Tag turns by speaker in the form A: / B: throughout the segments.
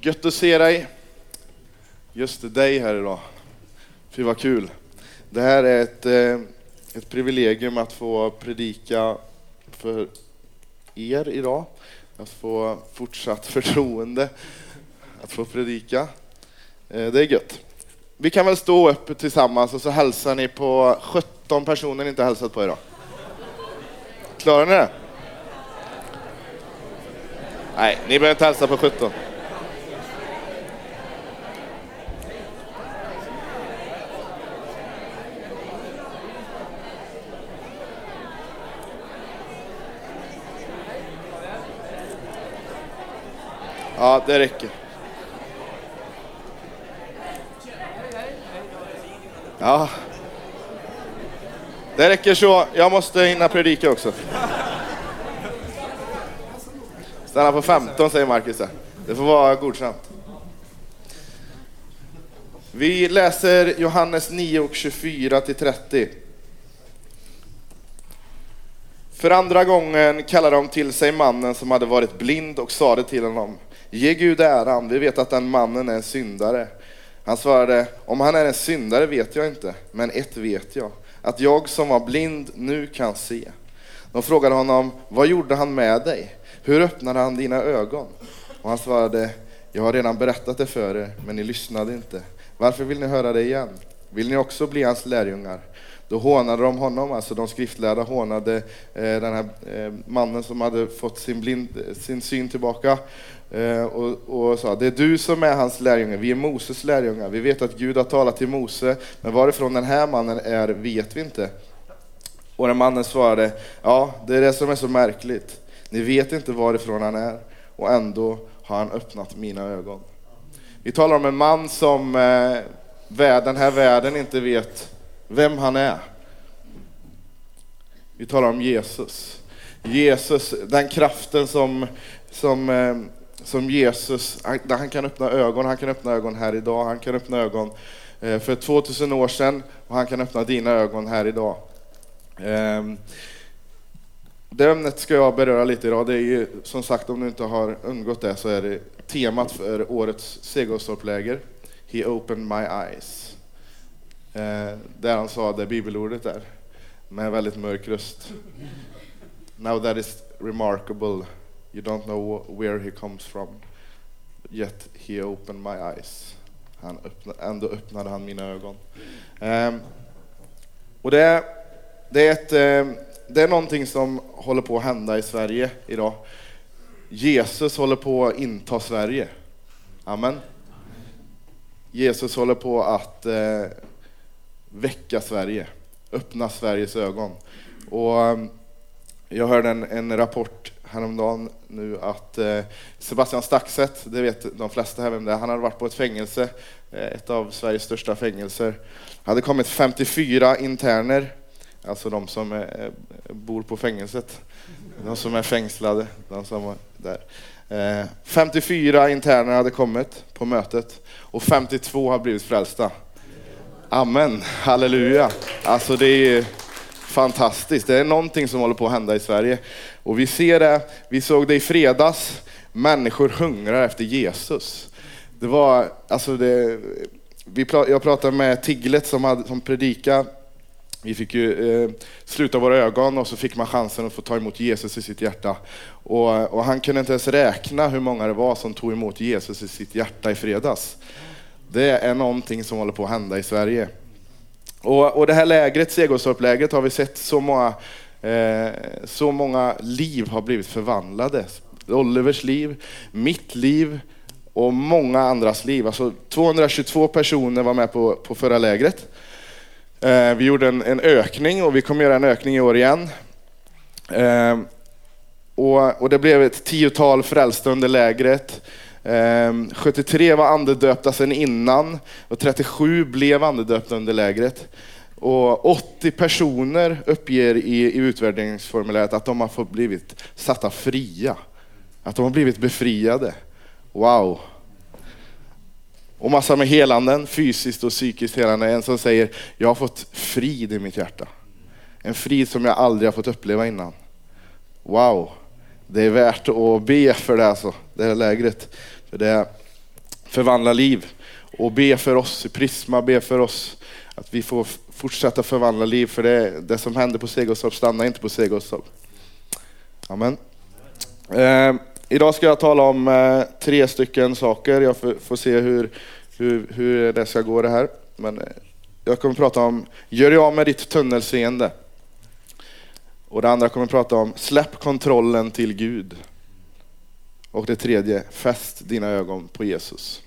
A: Gött att se dig. Just dig här idag. Fy vad kul. Det här är ett privilegium att få predika för er idag. Att få fortsatt förtroende att få predika. Det är gött. Vi kan väl stå upp tillsammans och så hälsar ni på 17 personer ni inte hälsat på idag. Klarar ni det? Nej, ni behöver inte hälsa på 17. Ja, det räcker. Ja. Det räcker så. Jag måste hinna predika också. Stanna på 15, säger Marcus. Det får vara godsamt. Vi läser Johannes 9 och 24-30. För andra gången kallade de till sig mannen som hade varit blind och sade till honom: ge Gud äran, vi vet att den mannen är en syndare. Han svarade: om han är en syndare vet jag inte, men ett vet jag, att jag som var blind nu kan se. De frågade honom: vad gjorde han med dig? Hur öppnade han dina ögon? Och han svarade: jag har redan berättat det för er, men ni lyssnade inte. Varför vill ni höra det igen? Vill ni också bli hans lärjungar? Då hånade de honom, alltså de skriftlärda hånade den här mannen som hade fått sin syn tillbaka. Och sa: det är du som är hans lärjunge, vi är Moses lärjungar. Vi vet att Gud har talat till Mose, men varifrån den här mannen är vet vi inte. Och den mannen svarade: ja, det är det som är så märkligt. Ni vet inte varifrån han är, och ändå har han öppnat mina ögon. Vi talar om en man som den här världen inte vet vem han är. Vi talar om Jesus. Jesus, den kraften som Jesus, han kan öppna ögon. Han kan öppna ögon här idag. Han kan öppna ögon för 2000 år sedan, och han kan öppna dina ögon här idag. Det ämnet ska jag beröra lite idag. Det är ju, som sagt, om du inte har undgått det, så är det temat för årets Segerstorpläger. He opened my eyes. Där han sa det bibelordet där med väldigt mörk röst. Now that is remarkable. You don't know where he comes from. Yet he opened my eyes. Ändå öppnade han mina ögon. Och det är någonting som håller på att hända i Sverige idag. Jesus håller på att inta Sverige. Amen. Jesus håller på att väcka Sverige. Öppna Sveriges ögon. Och jag hörde en rapport häromdagen nu att Sebastian Staxet, det vet de flesta här vem det är, han hade varit på ett fängelse, ett av Sveriges största fängelser. Hade kommit 54 interner, alltså de som bor på fängelset, de som är fängslade, de som är där. 54 interner hade kommit på mötet och 52 har blivit frälsta. Amen, halleluja. Alltså det är fantastiskt. Det är någonting som håller på att hända i Sverige. Och vi ser det, vi såg det i fredags. Människor hungrar efter Jesus. Det var, alltså jag pratade med Tiglet som predikade. Vi fick ju sluta våra ögon, och så fick man chansen att få ta emot Jesus i sitt hjärta. Och han kunde inte ens räkna hur många det var som tog emot Jesus i sitt hjärta i fredags. Det är någonting som håller på att hända i Sverige. Och det här lägret, Segerstorplägret, har vi sett så många liv har blivit förvandlade. Olivers liv, mitt liv och många andras liv. Alltså 222 personer var med på förra lägret. Vi gjorde en ökning, och vi kommer göra en ökning i år igen. Och det blev ett 10-tal frälsta under lägret. 73 var andedöpta sedan innan, och 37 blev andedöpta under lägret. Och 80 personer uppger i utvärderingsformuläret att de har fått blivit satta fria. Att de har blivit befriade. Wow. Och massa med helanden, fysiskt och psykiskt helande. En som säger: jag har fått frid i mitt hjärta. En frid som jag aldrig har fått uppleva innan. Wow. Det är värt att be för det, alltså, det här lägret. För förvandla liv. Och be för oss i Prisma, be för oss att vi får fortsätta förvandla liv. För det som händer på Segerstorp stannar inte på Segerstorp. Amen. Idag ska jag tala om 3 stycken saker. Jag får se hur det ska gå det här. Men jag kommer prata om gör dig av med ditt tunnelseende. Och det andra kommer prata om släpp kontrollen till Gud. Och det tredje, fäst dina ögon på Jesus.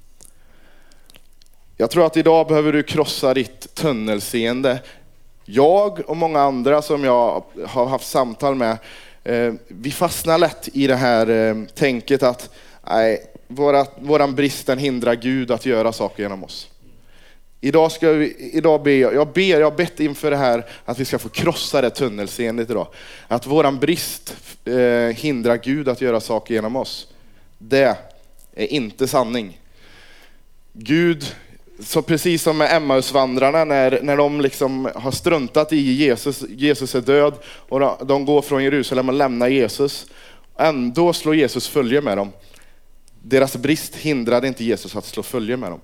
A: Jag tror att idag behöver du krossa ditt tunnelseende. Jag och många andra som jag har haft samtal med, vi fastnar lätt i det här tänket att nej, våran bristen hindrar Gud att göra saker genom oss. Jag har bett inför det här att vi ska få krossa det tunnelseendet idag. Att våran brist hindrar Gud att göra saker genom oss. Det är inte sanning. Gud, så precis som med Emmausvandrarna när de liksom har struntat i Jesus är död och de går från Jerusalem och lämnar Jesus. Ändå slår Jesus följe med dem. Deras brist hindrade inte Jesus att slå följe med dem.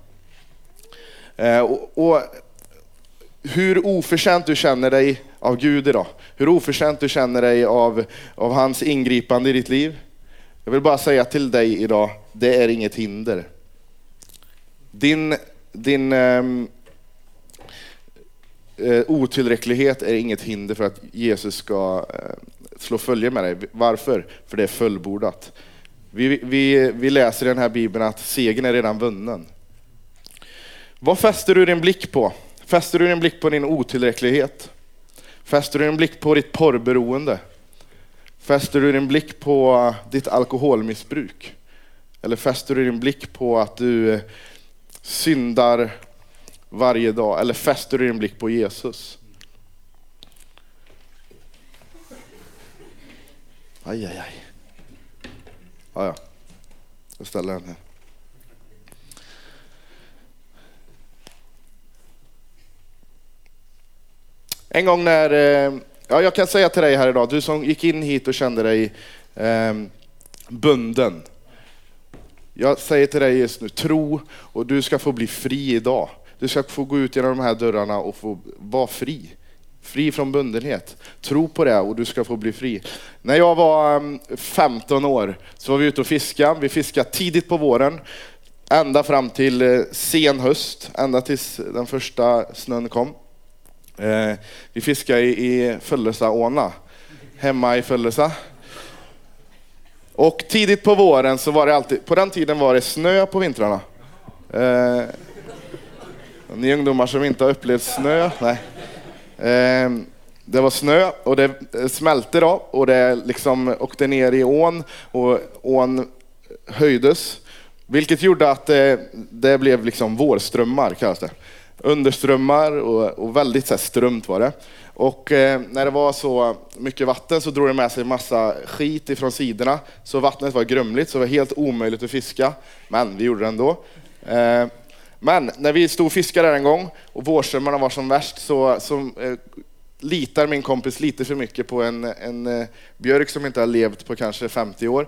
A: Och hur oförtjänt du känner dig av Gud idag. Hur oförtjänt du känner dig av hans ingripande i ditt liv. Jag vill bara säga till dig idag, det är inget hinder. Din otillräcklighet är inget hinder för att Jesus ska slå följe med dig. Varför? För det är fullbordat. Vi läser i den här Bibeln att segern är redan vunnen. Vad fäster du din blick på? Fäster du din blick på din otillräcklighet? Fäster du din blick på ditt porrberoende? Fäster du din blick på ditt alkoholmissbruk? Eller fäster du din blick på att du syndar varje dag? Eller fäster du din blick på Jesus? Aj. Ja. Jag ställer den här. En gång jag kan säga till dig här idag, du som gick in hit och kände dig bunden. Jag säger till dig just nu, tro och du ska få bli fri idag. Du ska få gå ut genom de här dörrarna och få vara fri. Fri från bundenhet. Tro på det och du ska få bli fri. När jag var 15 år så var vi ute och fiskade. Vi fiskade tidigt på våren. Ända fram till sen höst. Ända tills den första snön kom. Vi fiskade i Föllesaåna. Hemma i Föllesa. Och tidigt på våren så var det alltid, på den tiden var det snö på vintrarna. Ni ungdomar som inte har upplevt snö, nej. Det var snö och det smälte då och det liksom åkte ner i ån och ån höjdes. Vilket gjorde att det blev liksom vårströmmar kallas det. Underströmmar och väldigt så här, strömt var det. Och när det var så mycket vatten så drog det med sig massa skit ifrån sidorna. Så vattnet var grumligt så det var helt omöjligt att fiska. Men vi gjorde det ändå. Men när vi stod och fiskade där en gång och vårströmmarna var som värst så litar min kompis lite för mycket på en björk som inte har levt på kanske 50 år.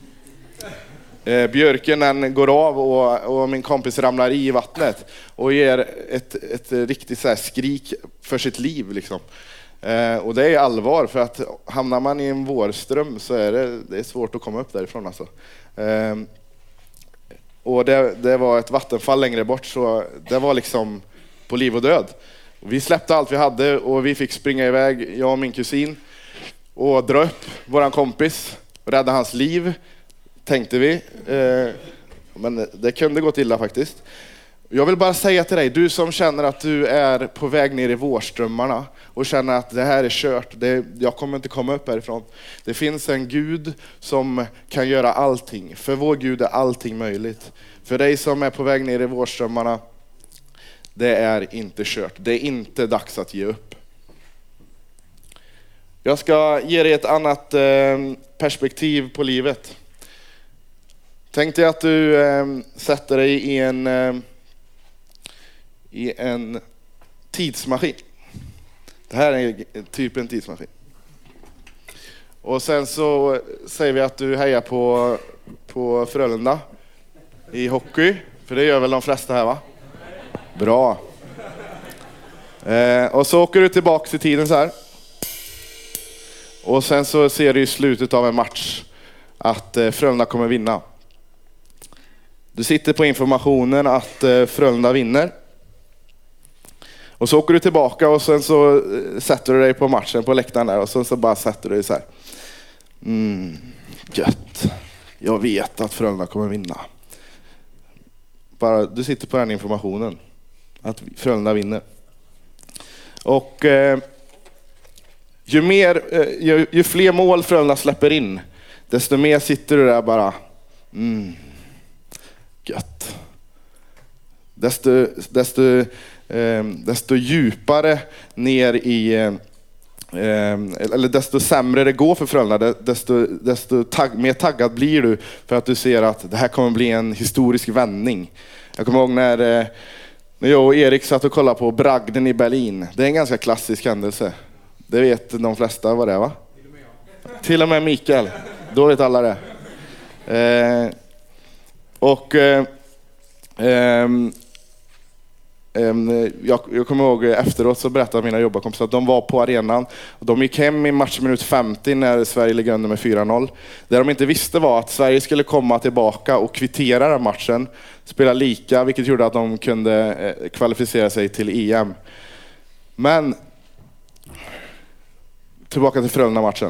A: Björken den går av och min kompis ramlar i vattnet och ger ett riktigt så här skrik för sitt liv liksom. Och det är allvar för att hamnar man i en vårström så är det är svårt att komma upp därifrån alltså. Och det var ett vattenfall längre bort så det var liksom på liv och död. Och vi släppte allt vi hade och vi fick springa iväg, jag och min kusin, och dra upp våran kompis och rädda hans liv. Tänkte vi. Men det kunde gått illa faktiskt. Jag vill bara säga till dig, du som känner att du är på väg ner i vårströmmarna och känner att det här är kört, jag kommer inte komma upp härifrån. Det finns en Gud som kan göra allting. För vår Gud är allting möjligt. För dig som är på väg ner i vårströmmarna, det är inte kört. Det är inte dags att ge upp. Jag ska ge dig ett annat perspektiv på livet. Tänk dig att du sätter dig i en tidsmaskin. Det här är typ en tidsmaskin. Och sen så säger vi att du hejar på Frölunda. i hockey? För det gör väl de flesta här, va? Bra. Och så åker du tillbaka i tiden så här. Och sen så ser du i slutet av en match att Frölunda kommer vinna. Du sitter på informationen att Frölunda vinner. Och så åker du tillbaka och sen så sätter du dig på matchen på läktaren där. Och sen så bara sätter du dig så här. Gött. Jag vet att Frölunda kommer vinna. Bara, du sitter på den informationen. Att Frölunda vinner. Och ju fler mål Frölunda släpper in, desto mer sitter du där bara. Gött. Desto djupare ner i eller desto sämre det går för Frölunda, desto mer taggad blir du för att du ser att det här kommer bli en historisk vändning. Jag kommer ihåg när jag och Erik satt och kollade på bragden i Berlin. Det är en ganska klassisk händelse. Det vet de flesta vad det är, va? Till och med Mikael. Då vet alla det. Jag kommer ihåg efteråt så berättade mina jobbarkompisar att de var på arenan och de gick hem i matchminut 50 när Sverige ligger under med 4-0. Det de inte visste var att Sverige skulle komma tillbaka och kvittera den matchen, spela lika, vilket gjorde att de kunde kvalificera sig till EM. Men tillbaka till Frölunda-matchen.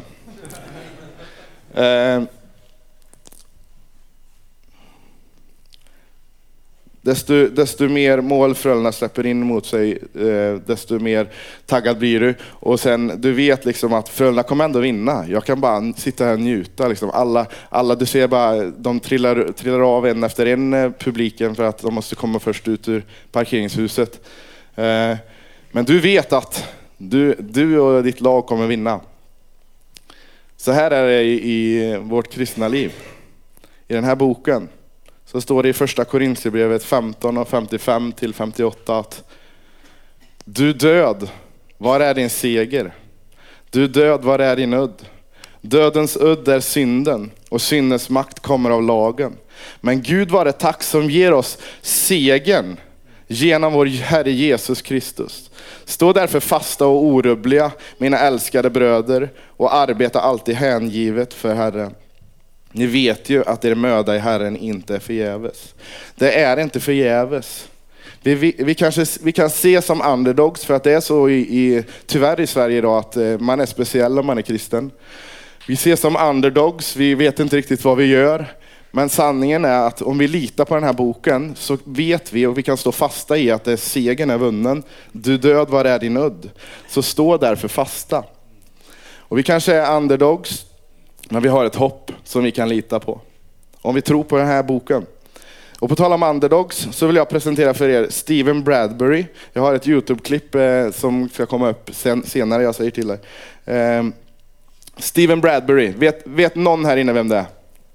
A: Desto mer mål Frölunda släpper in mot sig, desto mer taggad blir du. Och sen, du vet liksom att Frölunda kommer ändå vinna. Jag kan bara sitta här och njuta. Liksom. Alla, du ser bara, de trillar av en efter en, publiken, för att de måste komma först ut ur parkeringshuset. Men du vet att du och ditt lag kommer vinna. Så här är det i vårt kristna liv. I den här boken så står det i första Korinthierbrevet 15 och 55 till 58 att du död, var är din seger? Du död, var är din udd? Dödens udd är synden och syndens makt kommer av lagen. Men Gud var det tack som ger oss segern genom vår Herre Jesus Kristus. Stå därför fasta och orubbliga, mina älskade bröder, och arbeta alltid hängivet för Herren. Ni vet ju att er möda i Herren inte är förgäves. Det är inte förgäves. Vi kan se som underdogs, för att det är så tyvärr i Sverige idag att man är speciell om man är kristen. Vi ser som underdogs, vi vet inte riktigt vad vi gör. Men sanningen är att om vi litar på den här boken så vet vi, och vi kan stå fasta i att segern är vunnen. Du död, var är din udd? Så stå därför fasta. Och vi kanske är underdogs, men vi har ett hopp som vi kan lita på. Om vi tror på den här boken. Och på tal om underdogs så vill jag presentera för er Stephen Bradbury. Jag har ett YouTube-klipp som ska komma upp senare, jag säger till dig. Stephen Bradbury, vet någon här inne vem det är?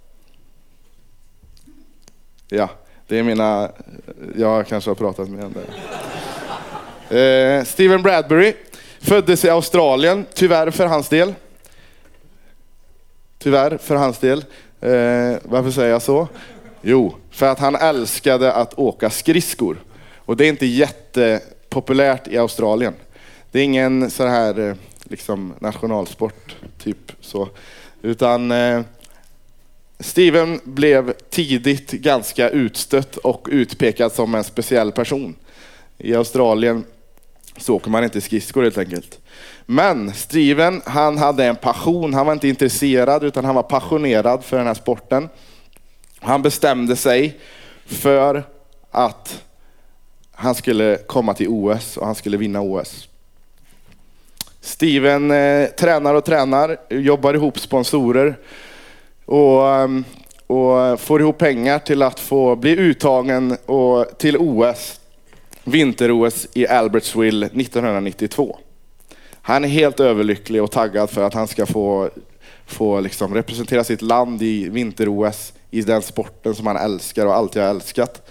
A: Ja, det är jag kanske har pratat med det. Stephen Bradbury föddes i Australien, tyvärr för hans del. Varför säger jag så? Jo, för att han älskade att åka skridskor. Och det är inte jättepopulärt i Australien. Det är ingen så här liksom nationalsport typ så. Utan Steven blev tidigt ganska utstött och utpekad som en speciell person. I Australien så åker man inte skridskor helt enkelt. Men Steven, han hade en passion. Han var inte intresserad utan han var passionerad för den här sporten. Han bestämde sig för att han skulle komma till OS och han skulle vinna OS. Steven tränar, jobbar ihop sponsorer och får ihop pengar till att få bli uttagen till OS, vinter-OS i Albertville 1992. Han är helt överlycklig och taggad för att han ska få liksom representera sitt land i vinter-OS i den sporten som han älskar och alltid har älskat.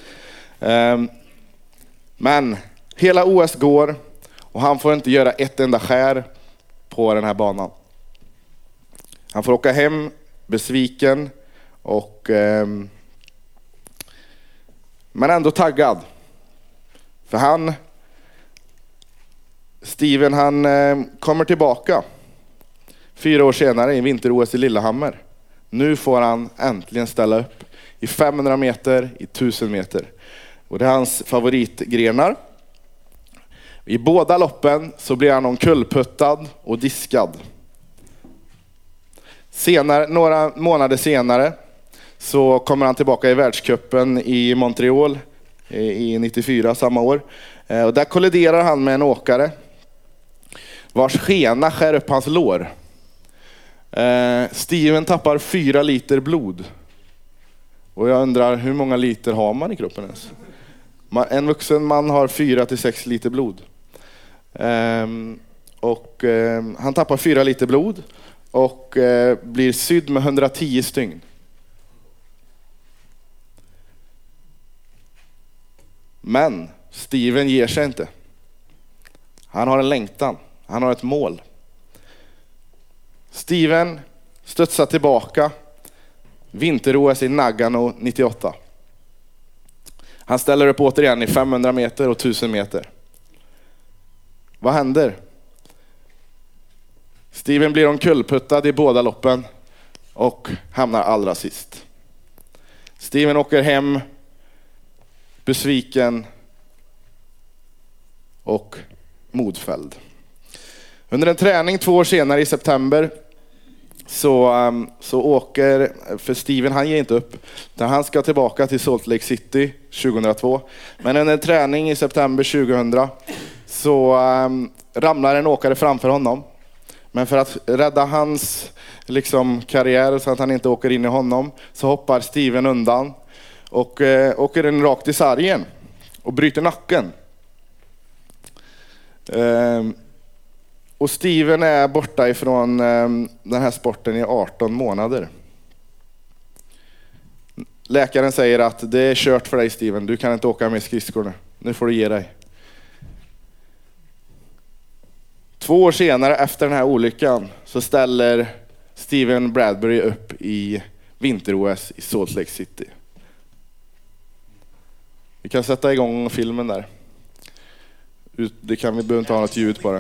A: Men hela OS går och han får inte göra ett enda skär på den här banan. Han får åka hem besviken och Men ändå taggad. För Steven kommer tillbaka 4 år senare i vinter-OS i Lillehammer. Nu får han äntligen ställa upp i 500 meter, i 1000 meter. Och det är hans favoritgrenar. I båda loppen så blir han omkullputtad och diskad. Några månader senare så kommer han tillbaka i världscupen i Montreal i 94, samma år. Och där kolliderar han med en åkare vars skena skär upp hans lår. Steven tappar 4 liter blod. Och jag undrar, hur många liter har man i kroppen ens? En vuxen man har 4-6 liter blod. Han tappar 4 liter blod och blir sydd med 110 stygn. Men Steven ger sig inte. Han har en längtan. Han har ett mål. Steven studsar tillbaka vinter-OS i Nagano 98. Han ställer upp återigen i 500 meter och 1000 meter. Vad händer? Steven blir omkullputtad i båda loppen och hamnar allra sist. Steven åker hem besviken och modfälld. Under en träning 2 år senare i september så åker, för Steven han ger inte upp, utan han ska tillbaka till Salt Lake City 2002. Men under en träning i september 2000 så ramlar en åkare framför honom. Men för att rädda hans karriär så att han inte åker in i honom så hoppar Steven undan och åker den rakt i sargen och bryter nacken. Och Steven är borta ifrån den här sporten i 18 månader. Läkaren säger att det är kört för dig, Steven. Du kan inte åka med skridskorna. Nu får du ge dig. 2 år senare efter den här olyckan så ställer Steven Bradbury upp i vinter-OS i Salt Lake City. Vi kan sätta igång filmen där. Det kan vi behöver inte ha något ljud på det.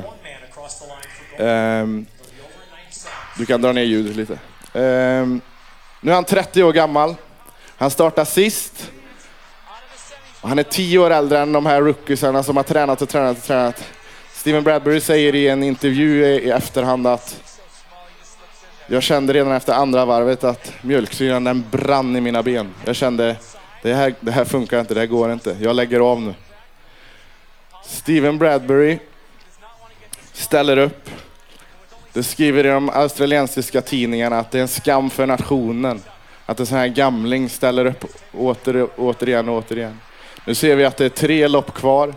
A: Du kan dra ner ljudet lite. Nu är han 30 år gammal. Han startar sist. Och han är 10 år äldre än de här rookiesarna som har tränat. Steven Bradbury säger i en intervju i efterhand att jag kände redan efter andra varvet att mjölksyran den brann i mina ben. Jag kände det här funkar inte, det här går inte. Jag lägger av nu. Steven Bradbury ställer upp. Det skriver i de australiensiska tidningarna att det är en skam för nationen att en sån här gamling ställer upp återigen. Nu ser vi att det är 3 lopp kvar.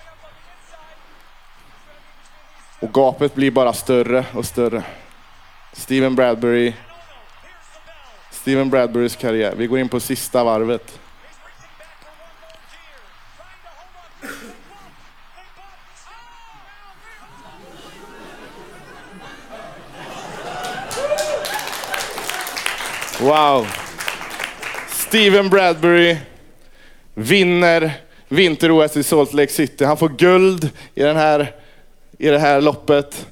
A: Och gapet blir bara större och större. Steven Bradburys karriär. Vi går in på sista varvet. Wow. Steven Bradbury vinner vinter-OS i Salt Lake City. Han får guld i det här loppet.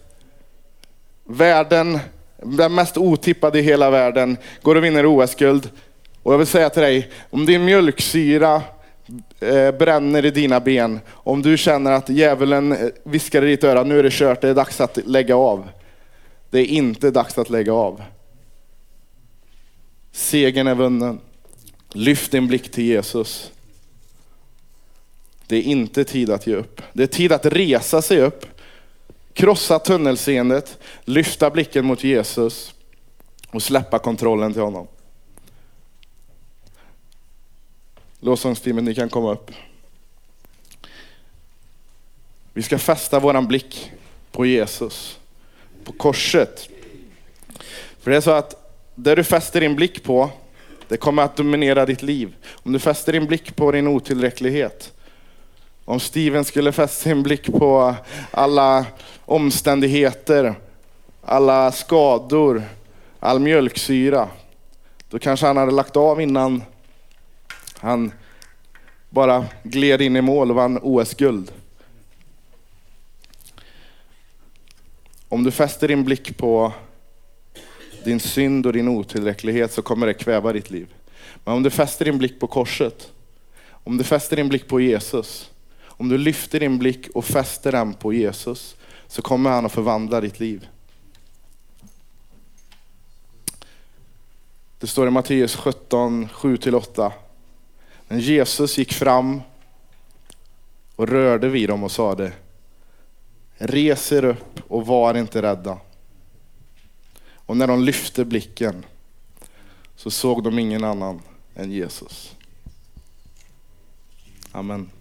A: Den mest otippade i hela världen, går och vinner OS-guld. Och jag vill säga till dig, om din mjölksyra bränner i dina ben, om du känner att djävulen viskar i ditt öra, nu är det kört, det är dags att lägga av. Det är inte dags att lägga av. Segern är vunnen. Lyft din blick till Jesus. Det är inte tid att ge upp. Det är tid att resa sig upp. Krossa tunnelseendet. Lyfta blicken mot Jesus. Och släppa kontrollen till honom. Lovsångsteamet, ni kan komma upp. Vi ska fästa våran blick på Jesus. På korset. För det är så att det du fäster din blick på, det kommer att dominera ditt liv. Om du fäster din blick på din otillräcklighet. Om Steven skulle fästa sin blick på alla omständigheter, alla skador, all mjölksyra, då kanske han hade lagt av innan han bara gled in i mål och vann OS-guld. Om du fäster din blick på din synd och din otillräcklighet så kommer det kväva ditt liv. Men om du fäster din blick på korset, om du fäster din blick på Jesus, om du lyfter din blick och fäster den på Jesus, så kommer han att förvandla ditt liv. Det står i Matteus 17, 7-8. Men Jesus gick fram och rörde vid dem och sade: res er upp och var inte rädda. Och när de lyfte blicken så såg de ingen annan än Jesus. Amen.